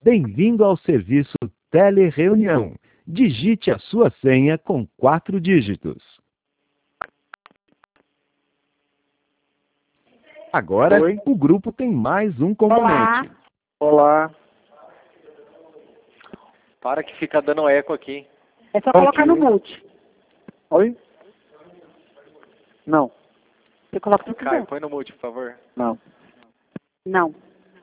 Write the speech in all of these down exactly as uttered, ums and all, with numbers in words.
Bem-vindo ao serviço Telereunião. Digite a sua senha com quatro dígitos. Agora, Oi. o grupo tem mais um componente. Olá. Para que fica dando eco aqui. É só Ok. colocar no mute. Oi? Não. Você coloca no Caio, mute. põe no mute, por favor. Não. Não.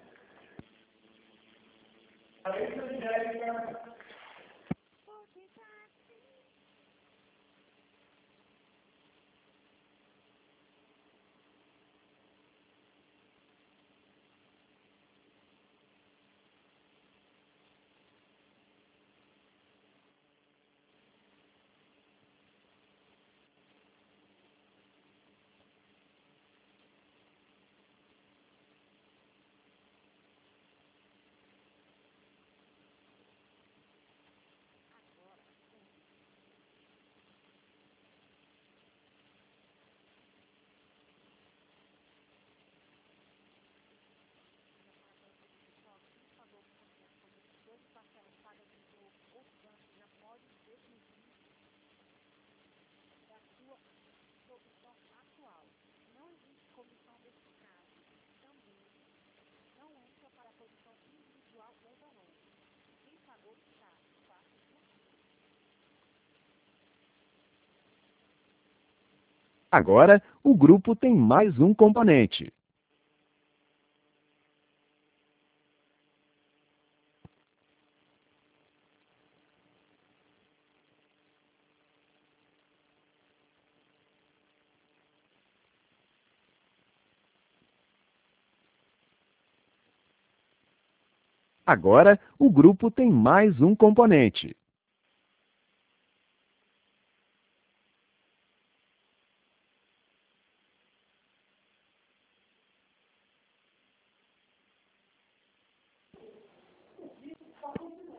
Agora, o grupo tem mais um componente. Agora, o grupo tem mais um componente.